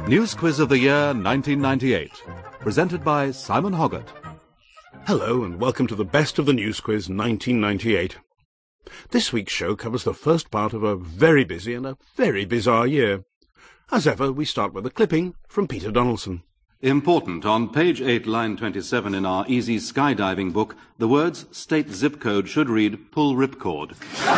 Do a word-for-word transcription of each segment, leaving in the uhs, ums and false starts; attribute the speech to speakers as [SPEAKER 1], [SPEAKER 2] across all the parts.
[SPEAKER 1] News Quiz of the Year nineteen ninety-eight, presented by Simon Hoggart.
[SPEAKER 2] Hello and welcome to the Best of the News Quiz nineteen ninety-eight. This week's show covers the first part of a very busy and a very bizarre year. As ever, we start with a clipping from Peter Donaldson.
[SPEAKER 1] Important, on page eight, line twenty-seven in our easy skydiving book, the words state zip code should read pull ripcord.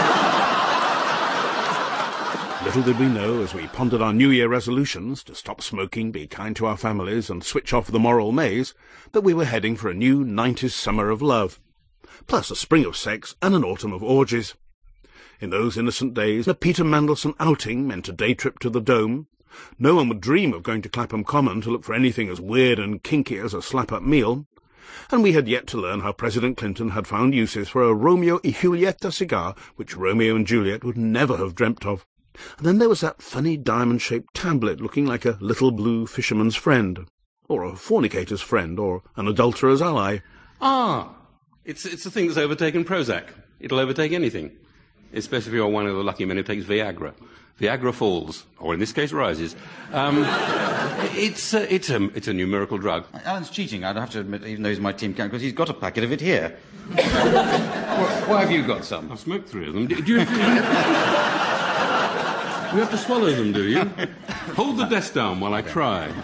[SPEAKER 2] Little did we know, as we pondered our New Year resolutions to stop smoking, be kind to our families, and switch off the moral maze, that we were heading for a new nineties summer of love, plus a spring of sex and an autumn of orgies. In those innocent days, a Peter Mandelson outing meant a day trip to the Dome. No one would dream of going to Clapham Common to look for anything as weird and kinky as a slap-up meal, and we had yet to learn how President Clinton had found uses for a Romeo y Julieta cigar which Romeo and Juliet would never have dreamt of. And then there was that funny diamond-shaped tablet looking like a little blue fisherman's friend, or a fornicator's friend, or an adulterer's ally.
[SPEAKER 3] Ah, it's it's the thing that's overtaken Prozac. It'll overtake anything, especially if you're one of the lucky men who takes Viagra. Viagra falls, or in this case rises. Um, it's, a, it's, a, it's a new miracle drug.
[SPEAKER 4] Alan's cheating, I'd have to admit, even though he's my team captain, because he's got a packet of it here.
[SPEAKER 3] Why, why have you got some? I've smoked three of them. Do, do you... You have to swallow them, do you? Hold the desk down while I try. Um...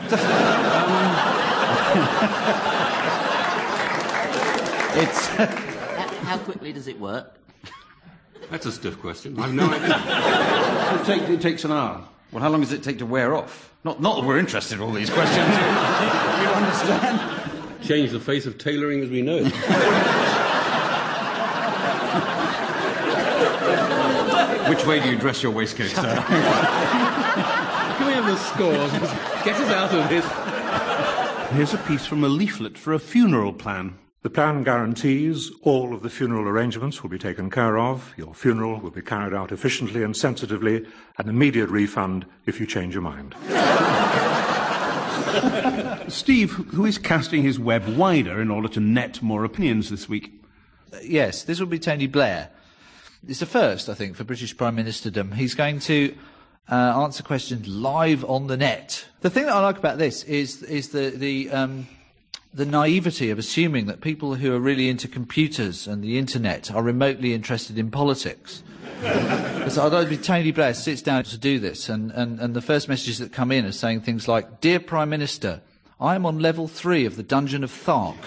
[SPEAKER 5] it's... How quickly does it work?
[SPEAKER 3] That's a stiff question. I've no idea.
[SPEAKER 4] it, take, it takes an hour. Well, how long does it take to wear off? Not, not that we're interested in all these questions. You understand?
[SPEAKER 3] Change the face of tailoring as we know it.
[SPEAKER 4] Which way do you dress your waistcoat, sir?
[SPEAKER 3] Can we have the scores? Get us out of this.
[SPEAKER 2] Here's a piece from a leaflet for a funeral plan.
[SPEAKER 6] The plan guarantees all of the funeral arrangements will be taken care of, your funeral will be carried out efficiently and sensitively, an immediate refund if you change your mind.
[SPEAKER 2] Steve, who is casting his web wider in order to net more opinions this week?
[SPEAKER 7] Uh, yes, this will be Tony Blair. It's a first, I think, for British Prime Ministerdom. He's going to uh, answer questions live on the net. The thing that I like about this is is the the um, the naivety of assuming that people who are really into computers and the internet are remotely interested in politics. Because I'd be Tony Blair sits down to do this, and, and, and the first messages that come in are saying things like, "Dear Prime Minister, I am on level three of the Dungeon of Thark.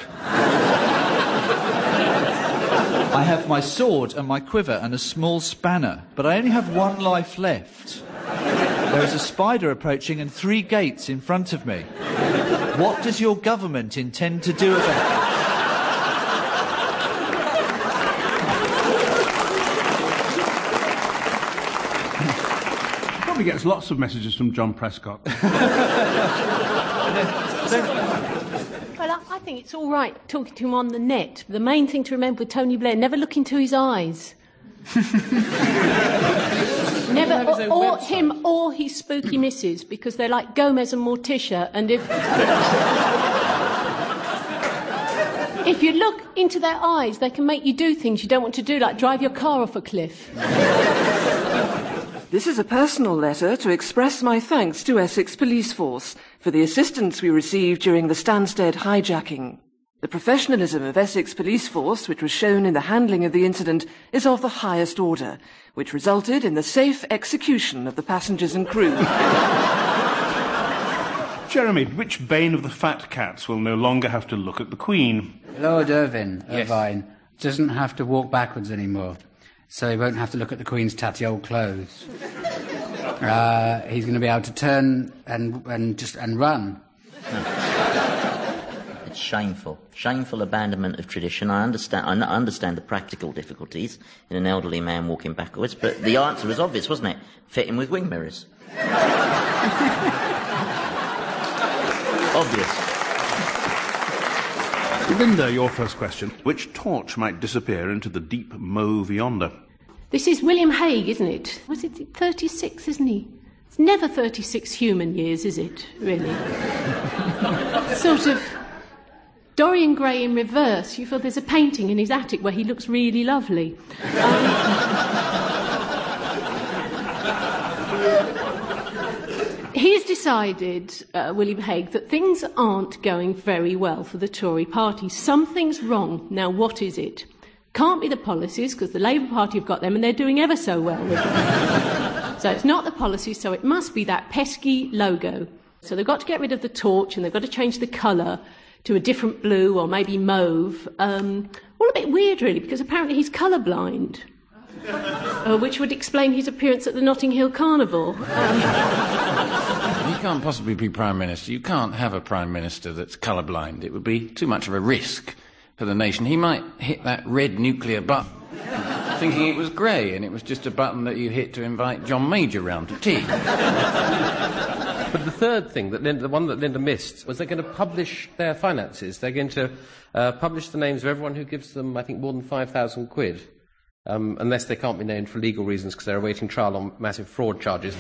[SPEAKER 7] I have my sword and my quiver and a small spanner, but I only have one life left. There is a spider approaching and three gates in front of me. What does your government intend to do about it?"
[SPEAKER 2] Probably gets lots of messages from John Prescott.
[SPEAKER 8] Well, I, I think it's all right talking to him on the net. The main thing to remember with Tony Blair, never look into his eyes. Never, or, or him or his spooky missus, because they're like Gomez and Morticia, and if... if you look into their eyes, they can make you do things you don't want to do, like drive your car off a cliff.
[SPEAKER 9] This is a personal letter to express my thanks to Essex Police Force for the assistance we received during the Stansted hijacking. The professionalism of Essex Police Force, which was shown in the handling of the incident, is of the highest order, which resulted in the safe execution of the passengers and crew.
[SPEAKER 2] Jeremy, which bane of the fat cats will no longer have to look at the Queen?
[SPEAKER 10] Lord Irvine,
[SPEAKER 2] Yes.
[SPEAKER 10] Irvine doesn't have to walk backwards anymore, so he won't have to look at the Queen's tatty old clothes. Uh, he's going to be able to turn and and just and run.
[SPEAKER 5] It's shameful. Shameful abandonment of tradition. I understand I understand the practical difficulties in an elderly man walking backwards, but the answer was obvious, wasn't it? Fit him with wing mirrors. Obvious.
[SPEAKER 2] Linda, your first question. Which torch might disappear into the deep mauve yonder?
[SPEAKER 8] This is William Hague, isn't it? Was it thirty-six, isn't he? It's never thirty-six human years, is it, really? Sort of Dorian Gray in reverse. You feel there's a painting in his attic where he looks really lovely. Um, he's decided, uh, William Hague, that things aren't going very well for the Tory party. Something's wrong. Now, what is it? Can't be the policies, because the Labour Party have got them and they're doing ever so well with them. So it's not the policies, so it must be that pesky logo. So they've got to get rid of the torch and they've got to change the colour to a different blue or maybe mauve. Um, all a bit weird, really, because apparently he's colour-blind, uh, which would explain his appearance at the Notting Hill Carnival. Um,
[SPEAKER 4] He can't possibly be Prime Minister. You can't have a Prime Minister that's colour-blind. It would be too much of a risk for the nation. He might hit that red nuclear button thinking it was grey and it was just a button that you hit to invite John Major round to tea.
[SPEAKER 11] But the third thing, that Linda, the one that Linda missed, was they're going to publish their finances. They're going to uh, publish the names of everyone who gives them, I think, more than five thousand quid, um, unless they can't be named for legal reasons because they're awaiting trial on massive fraud charges.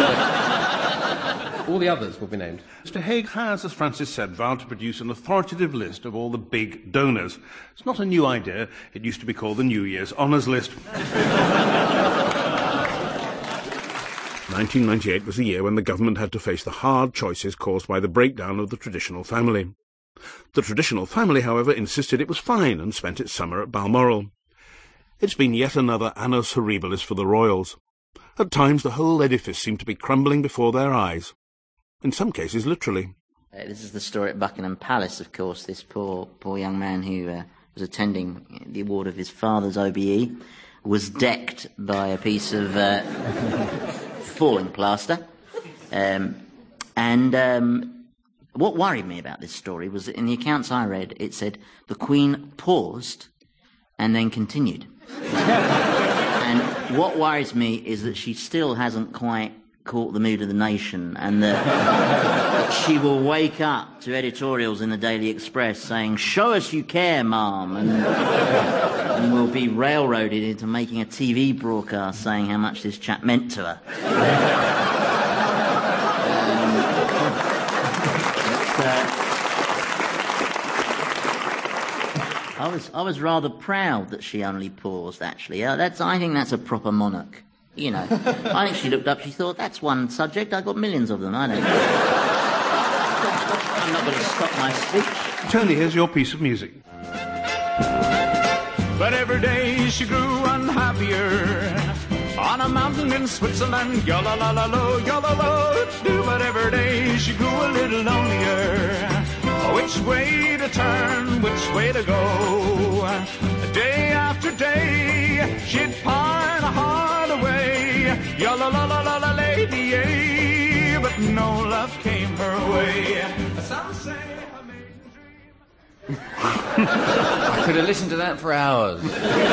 [SPEAKER 11] All the others will be named.
[SPEAKER 2] Mister Hague has, as Francis said, vowed to produce an authoritative list of all the big donors. It's not a new idea. It used to be called the New Year's Honours List. nineteen ninety-eight was the year when the government had to face the hard choices caused by the breakdown of the traditional family. The traditional family, however, insisted it was fine and spent its summer at Balmoral. It's been yet another annus horribilis for the royals. At times the whole edifice seemed to be crumbling before their eyes. In some cases, literally.
[SPEAKER 5] Uh, this is the story at Buckingham Palace, of course. This poor, poor young man who uh, was attending the award of his father's O B E was decked by a piece of uh, falling plaster. Um, and um, what worried me about this story was that in the accounts I read, it said the Queen paused and then continued. And what worries me is that she still hasn't quite caught the mood of the nation, and that she will wake up to editorials in the Daily Express saying, "Show us you care, ma'am," and, and will be railroaded into making a T V broadcast saying how much this chap meant to her. um, uh, I was I was rather proud that she only paused, actually. Uh, that's I think that's a proper monarch. You know, I think she looked up, she thought, that's one subject, I've got millions of them, I don't I'm not going to stop my speech.
[SPEAKER 2] Tony, here's your piece of music.
[SPEAKER 12] But every day she grew unhappier on a mountain in Switzerland, yo-la-la-la-lo, yo-la-lo-do. But every day she grew a little lonelier. Which way to turn, which way to go? Day after day, she'd pine a heart away. Yo-la-la-la-la-la, lady, eh? But no love came her way. Some say her maiden dream.
[SPEAKER 4] I could have listened to that for hours.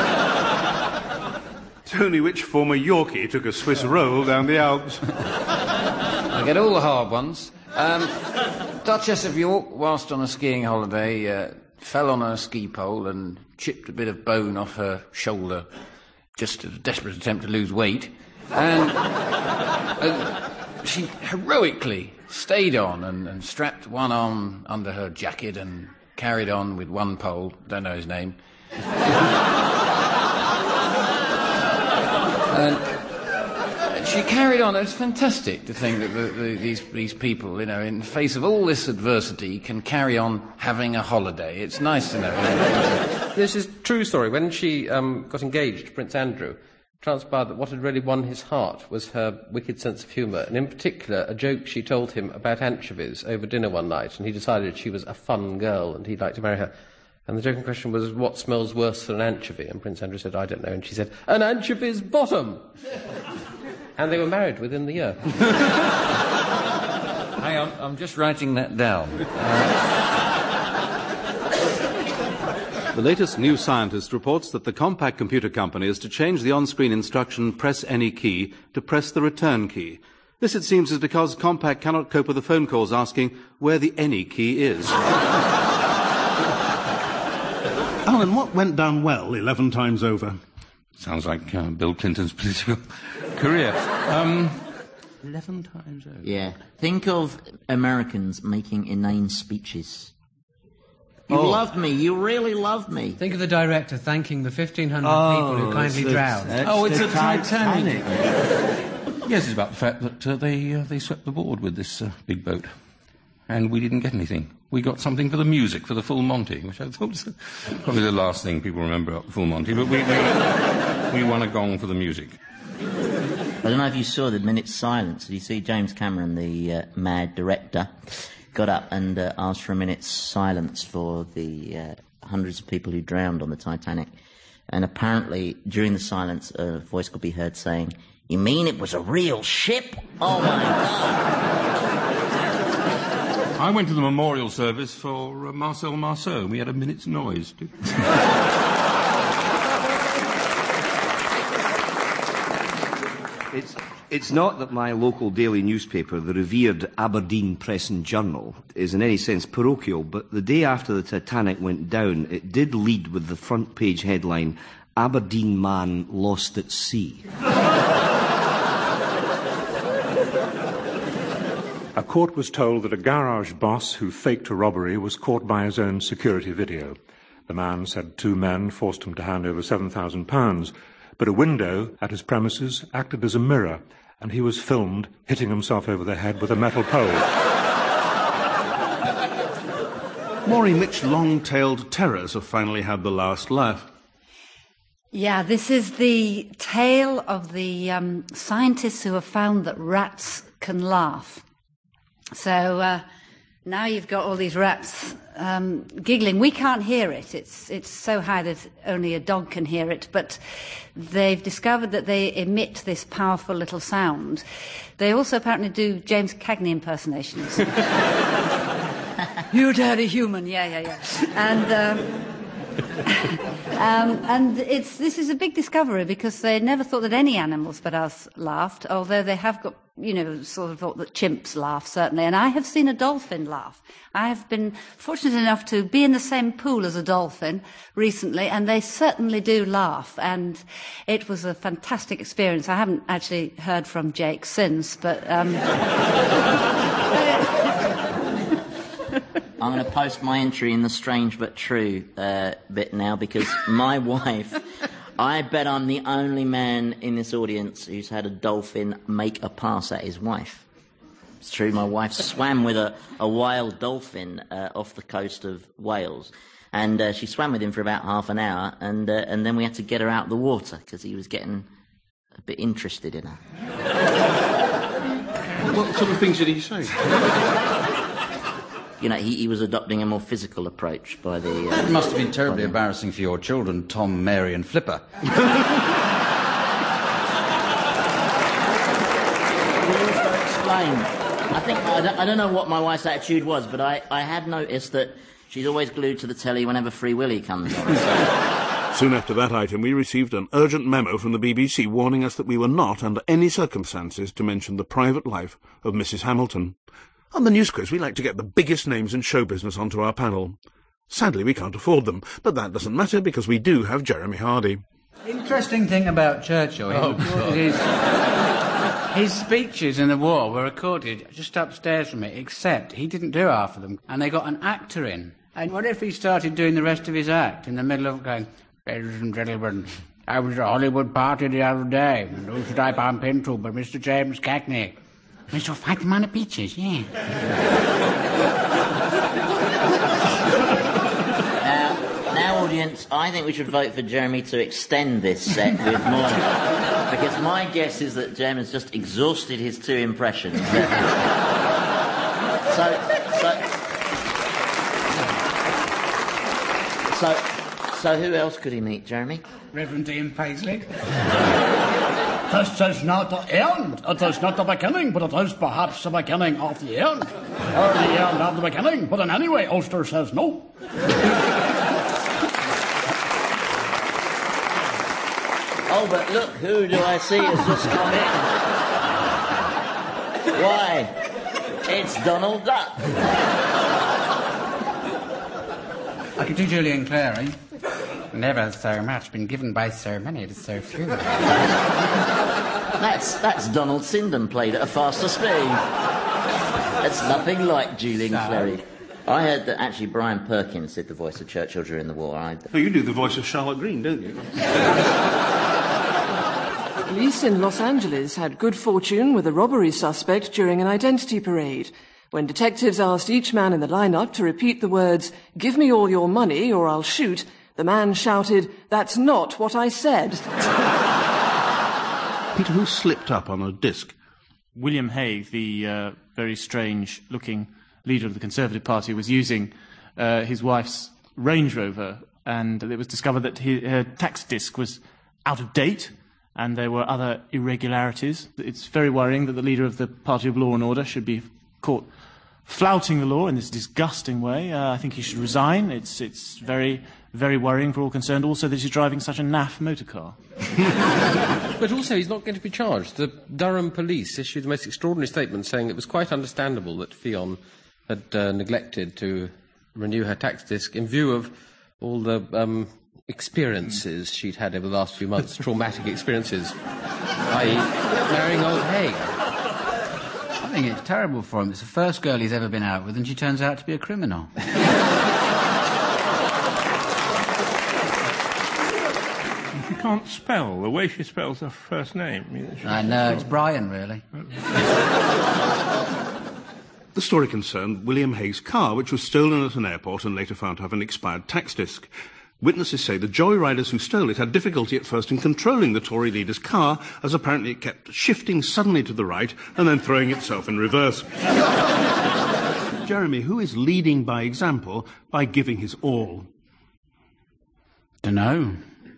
[SPEAKER 2] Tony, which former Yorkie took a Swiss roll down the Alps?
[SPEAKER 4] I get all the hard ones. Um, Duchess of York, whilst on a skiing holiday, uh, fell on her ski pole and chipped a bit of bone off her shoulder, just in a desperate attempt to lose weight. And uh, she heroically stayed on and, and strapped one arm under her jacket and carried on with one pole, don't know his name. And she carried on. It's fantastic to think that the, the, these, these people, you know, in the face of all this adversity, can carry on having a holiday. It's nice to know.
[SPEAKER 11] This is a true story. When she um, got engaged to Prince Andrew, it transpired that what had really won his heart was her wicked sense of humour, and in particular a joke she told him about anchovies over dinner one night, and he decided she was a fun girl and he'd like to marry her. And the joke in question was, what smells worse than an anchovy? And Prince Andrew said, I don't know. And she said, an anchovy's bottom. And they were married within the year.
[SPEAKER 4] Hang on, I'm just writing that down. Uh...
[SPEAKER 1] The latest New Scientist reports that the Compaq Computer Company is to change the on-screen instruction, press any key, to press the return key. This, it seems, is because Compaq cannot cope with the phone calls asking where the any key is.
[SPEAKER 2] Alan, what went down well eleven times over?
[SPEAKER 3] Sounds like uh, Bill Clinton's political career. Um, eleven times over.
[SPEAKER 5] Yeah. Think of Americans making inane speeches. You
[SPEAKER 10] Oh.
[SPEAKER 5] loved me. You really loved me.
[SPEAKER 10] Think of the director thanking the fifteen hundred
[SPEAKER 5] Oh,
[SPEAKER 10] people who kindly
[SPEAKER 5] it's the-
[SPEAKER 10] drowned.
[SPEAKER 5] it's
[SPEAKER 10] Oh, it's
[SPEAKER 5] the
[SPEAKER 10] a Titanic.
[SPEAKER 5] Titanic.
[SPEAKER 3] Yes, it's about the fact that uh, they uh, they swept the board with this uh, big boat, and we didn't get anything. We got something for the music, for the Full Monty, which I thought was probably the last thing people remember about the Full Monty, but we, we, we won a gong for the music.
[SPEAKER 5] I don't know if you saw the minute's silence. Did you see James Cameron, the uh, mad director, got up and uh, asked for a minute's silence for the uh, hundreds of people who drowned on the Titanic? And apparently, during the silence, a voice could be heard saying, "You mean it was a real ship? Oh, my God."
[SPEAKER 3] I went to the memorial service for uh, Marcel Marceau. We had a minute's noise, too.
[SPEAKER 13] It's, it's not that my local daily newspaper, the revered Aberdeen Press and Journal, is in any sense parochial, but the day after the Titanic went down, it did lead with the front page headline, "Aberdeen Man Lost at Sea."
[SPEAKER 6] A court was told that a garage boss who faked a robbery was caught by his own security video. The man said two men forced him to hand over seven thousand pounds, but a window at his premises acted as a mirror, and he was filmed hitting himself over the head with a metal pole.
[SPEAKER 2] Maureen, which long-tailed terrors have finally had the last laugh?
[SPEAKER 14] Yeah, this is the tale of the um, scientists who have found that rats can laugh. So uh, now you've got all these rats um, giggling. We can't hear it. It's it's so high that only a dog can hear it. But they've discovered that they emit this powerful little sound. They also apparently do James Cagney impersonations. You dirty human, yeah, yeah, yeah. And um, um, and it's this is a big discovery because they never thought that any animals but us laughed, although they have got, you know, sort of thought that chimps laugh, certainly. And I have seen a dolphin laugh. I have been fortunate enough to be in the same pool as a dolphin recently, and they certainly do laugh. And it was a fantastic experience. I haven't actually heard from Jake since, but... Um,
[SPEAKER 5] I'm going to post my entry in the strange but true uh, bit now, because my wife... I bet I'm the only man in this audience who's had a dolphin make a pass at his wife. It's true, my wife swam with a, a wild dolphin uh, off the coast of Wales, and uh, she swam with him for about half an hour, and uh, and then we had to get her out of the water because he was getting a bit interested in her.
[SPEAKER 3] What sort of things did he say?
[SPEAKER 5] You know, he, he was adopting a more physical approach by the... Uh,
[SPEAKER 4] it must have been terribly embarrassing for your children, Tom, Mary and Flipper.
[SPEAKER 5] We also explained... I think... I don't, I don't know what my wife's attitude was, but I, I had noticed that she's always glued to the telly whenever Free Willy comes on. So.
[SPEAKER 2] Soon after that item, we received an urgent memo from the B B C warning us that we were not, under any circumstances, to mention the private life of Missus Hamilton. On the news quiz, we like to get the biggest names in show business onto our panel. Sadly, we can't afford them, but that doesn't matter because we do have Jeremy Hardy.
[SPEAKER 10] Interesting thing about Churchill,
[SPEAKER 4] Oh,
[SPEAKER 10] his, his speeches in the war were recorded just upstairs from it, except he didn't do half of them, and they got an actor in. And what if he started doing the rest of his act in the middle of going, "Ladies and gentlemen, I was at a Hollywood party the other day, and who should I bump into but Mister James Cagney? We shall fight him on the beaches, yeah."
[SPEAKER 5] Now, now, audience, I think we should vote for Jeremy to extend this set with more. Because my guess is that Jeremy's just exhausted his two impressions. so, so, so, so who else could he meet, Jeremy?
[SPEAKER 10] Reverend Ian Paisley.
[SPEAKER 15] This is not the end. It is not the beginning, but it is perhaps the beginning of the end. Or the end of the beginning. But in any way, Ulster says no.
[SPEAKER 5] Oh, but look, who do I see has just come in? Why, it's Donald Duck.
[SPEAKER 10] I could do Julian Clare, eh? Never so much been given by so many to so few.
[SPEAKER 5] That's that's Donald Sinden played at a faster speed. It's nothing like Julian
[SPEAKER 10] So?
[SPEAKER 5] Clary. I heard that actually Brian Perkins did the voice of Churchill during the war. I...
[SPEAKER 2] Oh, you do the voice of Charlotte Green, don't you?
[SPEAKER 9] police in Los Angeles had good fortune with a robbery suspect during an identity parade. When detectives asked each man in the lineup to repeat the words, "Give me all your money or I'll shoot," the man shouted, "That's not what I said."
[SPEAKER 2] Peter, who slipped up on a disc?
[SPEAKER 16] William Hague, the uh, very strange-looking leader of the Conservative Party, was using uh, his wife's Range Rover, and it was discovered that his, her tax disc was out of date, and there were other irregularities. It's very worrying that the leader of the Party of Law and Order should be caught flouting the law in this disgusting way. Uh, I think he should resign. It's, it's very, very worrying for all concerned. Also, that he's driving such a naff motor car.
[SPEAKER 11] But also, he's not going to be charged. The Durham police issued the most extraordinary statement saying it was quite understandable that Fionn had uh, neglected to renew her tax disc in view of all the um, experiences she'd had over the last few months, traumatic experiences, that is marrying old Hague.
[SPEAKER 10] I think it's terrible for him. It's the first girl he's ever been out with, and she turns out to be a criminal.
[SPEAKER 17] She can't spell the way she spells her first name. I, mean,
[SPEAKER 10] I know, it's Brian, really.
[SPEAKER 2] The story concerned William Hague's car, which was stolen at an airport and later found to have an expired tax disc. Witnesses say the joyriders who stole it had difficulty at first in controlling the Tory leader's car, as apparently it kept shifting suddenly to the right and then throwing itself in reverse. Jeremy, who is leading by example by giving his all?
[SPEAKER 10] Dunno.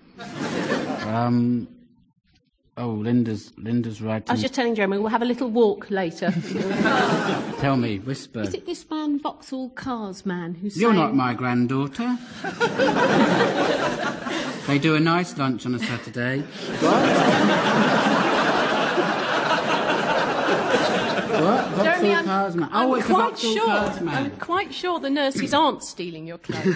[SPEAKER 10] um... Oh, Linda's Linda's right.
[SPEAKER 8] I was just telling Jeremy, we'll have a little walk later.
[SPEAKER 10] Tell me, whisper.
[SPEAKER 8] Is it this man, Vauxhall Cars man, who's
[SPEAKER 10] You're
[SPEAKER 8] saying...
[SPEAKER 10] not my granddaughter. They do a nice lunch on a Saturday. What? What? Vauxhall
[SPEAKER 8] Jeremy, I'm,
[SPEAKER 10] Cars man.
[SPEAKER 8] I'm
[SPEAKER 10] Oh, it's
[SPEAKER 8] quite
[SPEAKER 10] a Vauxhall
[SPEAKER 8] sure.
[SPEAKER 10] Cars man.
[SPEAKER 8] I'm quite sure the nurses aren't stealing your clothes.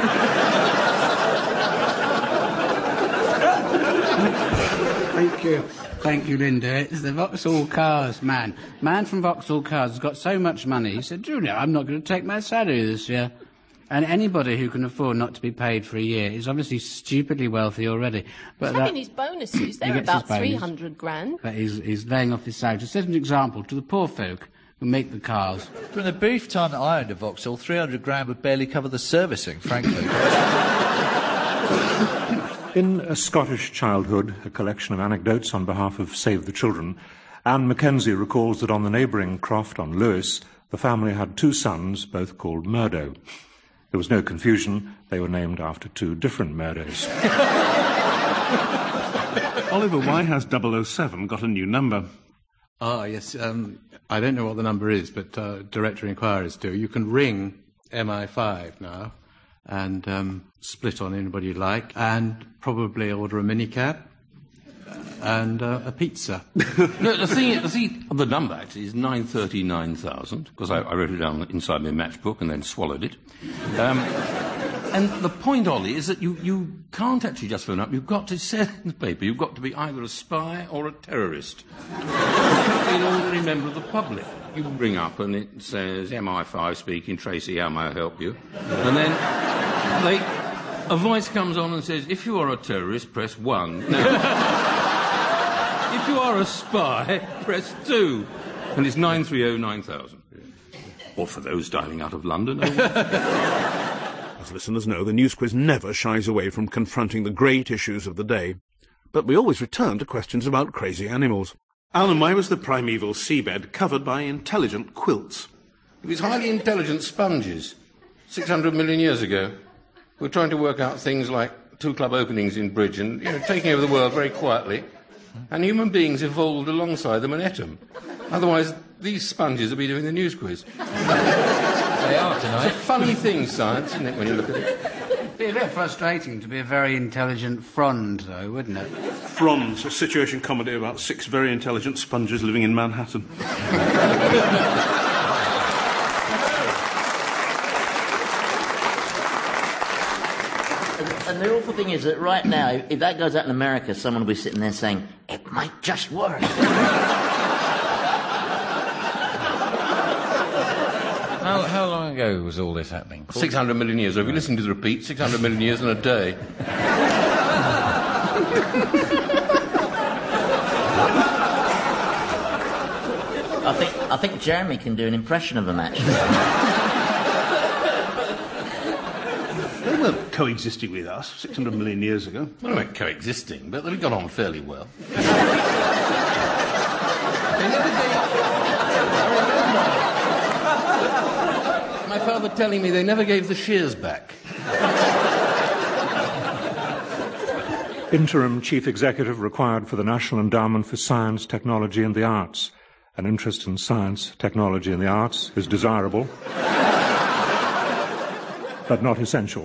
[SPEAKER 10] Thank you. Thank you, Linda. It's the Vauxhall Cars man. Man from Vauxhall Cars has got so much money. He said, Junior, I'm not going to take my salary this year. And anybody who can afford not to be paid for a year is obviously stupidly wealthy already. But
[SPEAKER 8] he's
[SPEAKER 10] that,
[SPEAKER 8] having his bonuses. They're
[SPEAKER 10] gets
[SPEAKER 8] about
[SPEAKER 10] his bonus.
[SPEAKER 8] three hundred grand.
[SPEAKER 10] But he's, he's laying off his salary. To set an example to the poor folk who make the cars.
[SPEAKER 7] From the brief time that I owned a Vauxhall, three hundred grand would barely cover the servicing, frankly.
[SPEAKER 6] In A Scottish Childhood, a collection of anecdotes on behalf of Save the Children, Anne Mackenzie recalls that on the neighbouring croft on Lewis, the family had two sons, both called Murdo. There was no confusion. They were named after two different Murdos.
[SPEAKER 2] Oliver, why has double oh seven got a new number?
[SPEAKER 18] Ah, yes. Um, I don't know what the number is, but uh, directory inquiries do. You can ring M I five now and um, split on anybody you like, and probably order a minicab and uh, a pizza.
[SPEAKER 3] No, the thing, the thing, the number actually is nine thirty-nine thousand, because I, I wrote it down inside my matchbook and then swallowed it. Um, and the point, Ollie, is that you, you can't actually just phone up. You've got to say in the paper, you've got to be either a spy or a terrorist. You can't be an ordinary member of the public. You ring up and it says, M I five speaking, Tracy, how may I help you? And then they, a voice comes on and says, if you are a terrorist, press one. Now, if you are a spy, press two. And it's nine three oh nine thousand. Or for those dialing out of London.
[SPEAKER 2] As listeners know, the News Quiz never shies away from confronting the great issues of the day. But we always return to questions about crazy animals. Alan, why was the primeval seabed covered by intelligent quilts?
[SPEAKER 3] It was highly intelligent sponges. six hundred million years ago. We were trying to work out things like two club openings in bridge and, you know, taking over the world very quietly. And human beings evolved alongside them and ate them. Otherwise, these sponges would be doing the News Quiz.
[SPEAKER 10] They are tonight.
[SPEAKER 3] It's a funny thing, science, isn't it, when you look at it?
[SPEAKER 10] It'd be a bit frustrating to be a very intelligent frond, though, wouldn't it?
[SPEAKER 2] Fronds, a situation comedy about six very intelligent sponges living in Manhattan.
[SPEAKER 5] And the awful thing is that right now, if that goes out in America, someone will be sitting there saying, it might just work.
[SPEAKER 18] How, how long ago was all this happening?
[SPEAKER 3] six hundred million years. If you listen to the repeat, six hundred million years in a day.
[SPEAKER 5] think Jeremy can do an impression of them, actually.
[SPEAKER 2] They weren't coexisting with us six hundred million years ago.
[SPEAKER 3] Well, they weren't coexisting, but we got on fairly well. My father telling me they never gave the shears back.
[SPEAKER 6] Interim Chief Executive required for the National Endowment for Science, Technology and the Arts. An interest in science, technology and the arts is desirable, but not essential.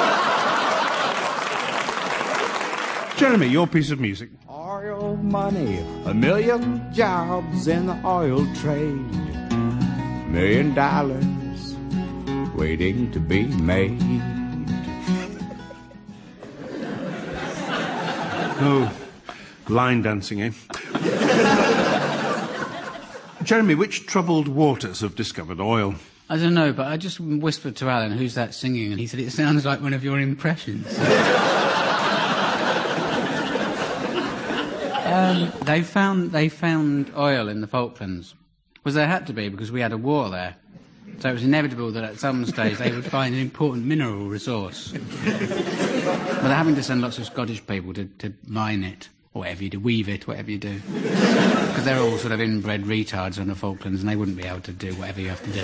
[SPEAKER 2] Jeremy, your piece of music.
[SPEAKER 19] Oil money, a million jobs in the oil trade, million dollars waiting to be made.
[SPEAKER 2] Oh, line dancing, eh? Jeremy, which troubled waters have discovered oil?
[SPEAKER 10] I don't know, but I just whispered to Alan, who's that singing? And he said, it sounds like one of your impressions. um, they found they found oil in the Falklands. Well, there had to be, because we had a war there. So it was inevitable that at some stage they would find an important mineral resource. But they're having to send lots of Scottish people to, to mine it, or whatever you do, weave it, whatever you do. Because they're all sort of inbred retards on the Falklands, and they wouldn't be able to do whatever you have to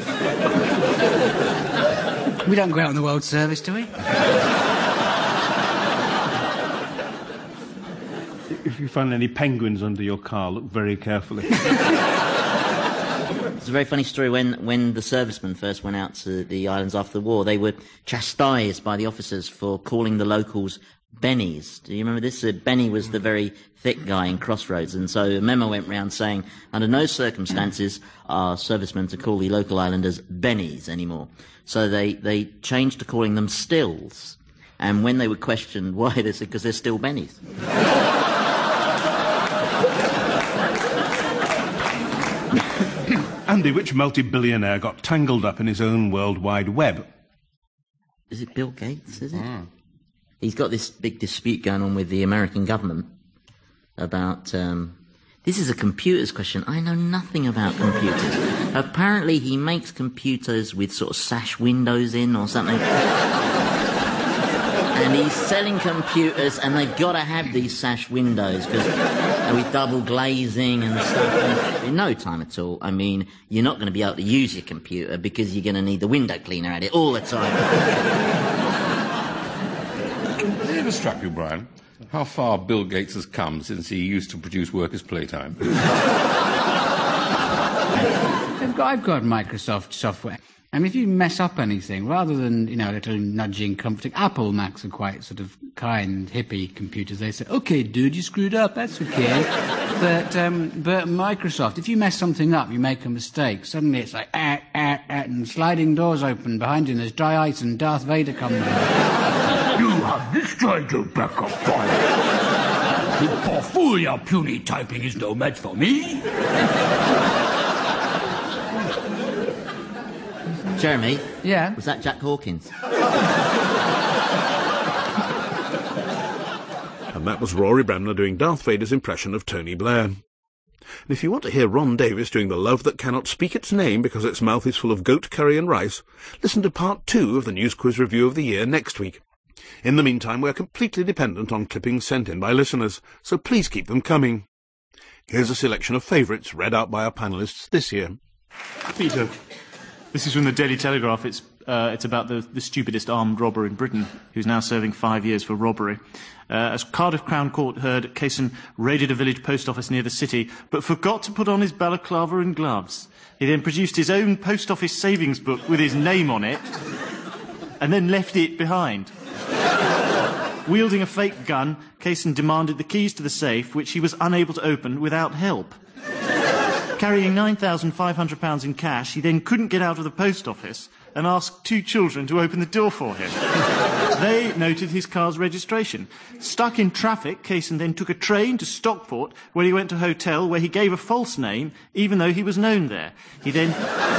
[SPEAKER 10] do. We don't go out on the World Service, do we?
[SPEAKER 2] If you find any penguins under your car, look very carefully.
[SPEAKER 5] It's a very funny story. When, when the servicemen first went out to the islands after the war, they were chastised by the officers for calling the locals Bennies. Do you remember this? Uh, Benny was the very thick guy in Crossroads, and so a memo went round saying, under no circumstances are servicemen to call the local islanders Bennies anymore. So they, they changed to calling them Stills, and when they were questioned why, they said, because they're still Bennies.
[SPEAKER 2] Andy, which multi-billionaire got tangled up in his own World Wide Web?
[SPEAKER 5] Is it Bill Gates, is it? Mm. He's got this big dispute going on with the American government about... Um, this is a computers question. I know nothing about computers. Apparently he makes computers with sort of sash windows in or something. And he's selling computers, and they've got to have these sash windows, because with double glazing and stuff. And in no time at all, I mean, you're not going to be able to use your computer because you're going to need the window cleaner at it all the time.
[SPEAKER 3] Has it ever struck you, Brian, how far Bill Gates has come since he used to produce work as playtime?
[SPEAKER 10] I've got, I've got Microsoft software. I mean, if you mess up anything, rather than, you know, a little nudging, comforting... Apple Macs are quite sort of kind, hippie computers. They say, OK, dude, you screwed up, that's OK. but, um, but Microsoft, if you mess something up, you make a mistake, suddenly it's like, ah, ah, ah, and sliding doors open behind you, and there's dry ice, and Darth Vader comes in.
[SPEAKER 15] You have destroyed your backup file. You poor fool, your puny typing is no match for me.
[SPEAKER 5] Jeremy?
[SPEAKER 10] Yeah?
[SPEAKER 5] Was that Jack Hawkins?
[SPEAKER 2] And that was Rory Bremner doing Darth Vader's impression of Tony Blair. And if you want to hear Ron Davis doing the love that cannot speak its name because its mouth is full of goat curry and rice, listen to part two of the News Quiz Review of the Year next week. In the meantime, we're completely dependent on clippings sent in by listeners, so please keep them coming. Here's a selection of favourites read out by our panellists this year.
[SPEAKER 16] Peter. This is from the Daily Telegraph. It's, uh, it's about the, the stupidest armed robber in Britain, who's now serving five years for robbery. Uh, as Cardiff Crown Court heard, Kaysen raided a village post office near the city, but forgot to put on his balaclava and gloves. He then produced his own post office savings book with his name on it, and then left it behind. Wielding a fake gun, Kaysen demanded the keys to the safe, which he was unable to open without help. Carrying nine thousand five hundred pounds in cash, he then couldn't get out of the post office and asked two children to open the door for him. They noted his car's registration. Stuck in traffic, Kaysen then took a train to Stockport, where he went to a hotel where he gave a false name, even though he was known there. He then...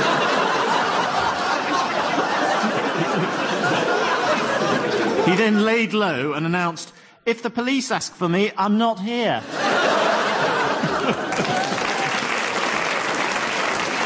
[SPEAKER 16] he then laid low and announced, "If the police ask for me, I'm not here."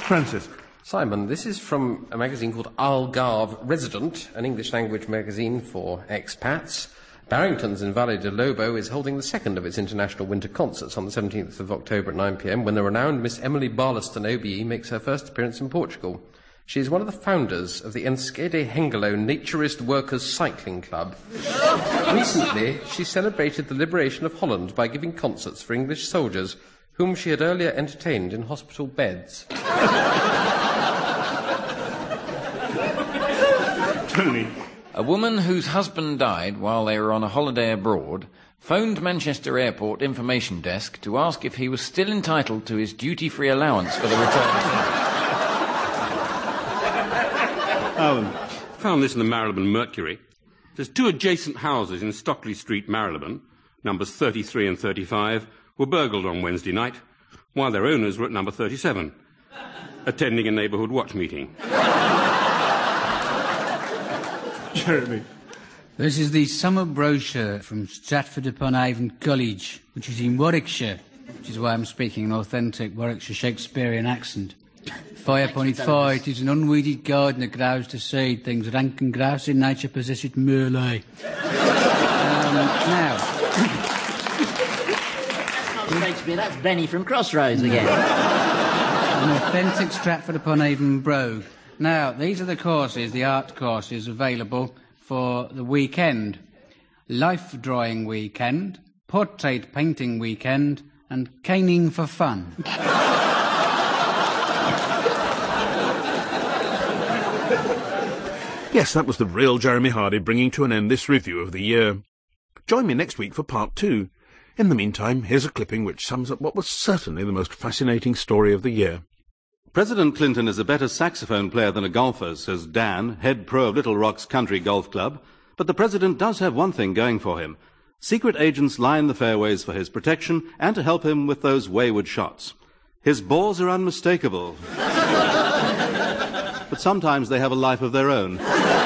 [SPEAKER 17] Francis.
[SPEAKER 11] Simon, this is from a magazine called Algarve Resident, an English-language magazine for expats. Barrington's in Valle de Lobo is holding the second of its international winter concerts on the seventeenth of October at nine p m, when the renowned Miss Emily Barlaston O B E makes her first appearance in Portugal. She is one of the founders of the Enschede Hengelo Naturist Workers Cycling Club. Recently, she celebrated the liberation of Holland by giving concerts for English soldiers, whom she had earlier entertained in hospital beds.
[SPEAKER 17] Tony.
[SPEAKER 4] A woman whose husband died while they were on a holiday abroad phoned Manchester Airport information desk to ask if he was still entitled to his duty-free allowance for the return of flight.
[SPEAKER 3] Alan. Found this in the Marylebone Mercury. There's two adjacent houses in Stockley Street, Marylebone, numbers thirty-three and thirty-five, were burgled on Wednesday night, while their owners were at number thirty-seven, attending a neighbourhood watch meeting.
[SPEAKER 17] Jeremy.
[SPEAKER 10] This is the summer brochure from Stratford-upon-Avon College, which is in Warwickshire, which is why I'm speaking an authentic Warwickshire Shakespearean accent. Fire upon it fire, it is an unweeded garden that grows to seed things, rank and grouse in nature possess it merely. um, now...
[SPEAKER 5] That's not Shakespeare, that's Benny from Crossroads again.
[SPEAKER 10] An authentic Stratford-upon-Avon brogue. Now, these are the courses, the art courses available for the weekend. Life drawing weekend, portrait painting weekend, and caning for fun.
[SPEAKER 2] Yes, that was the real Jeremy Hardy bringing to an end this review of the year. Join me next week for part two. In the meantime, here's a clipping which sums up what was certainly the most fascinating story of the year.
[SPEAKER 1] President Clinton is a better saxophone player than a golfer, says Dan, head pro of Little Rock's Country Golf Club. But the president does have one thing going for him. Secret agents line the fairways for his protection and to help him with those wayward shots. His balls are unmistakable. But sometimes they have a life of their own.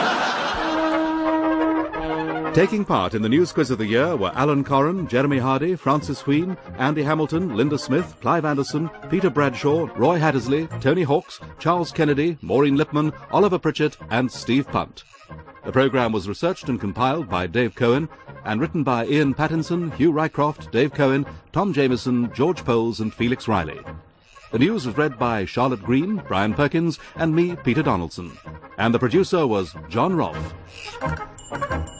[SPEAKER 1] Taking part in the news quiz of the year were Alan Corran, Jeremy Hardy, Francis Wheen, Andy Hamilton, Linda Smith, Clive Anderson, Peter Bradshaw, Roy Hattersley, Tony Hawkes, Charles Kennedy, Maureen Lipman, Oliver Pritchett and Steve Punt. The programme was researched and compiled by Dave Cohen and written by Ian Pattinson, Hugh Rycroft, Dave Cohen, Tom Jameson, George Poles and Felix Riley. The news was read by Charlotte Green, Brian Perkins and me, Peter Donaldson. And the producer was John Rolfe.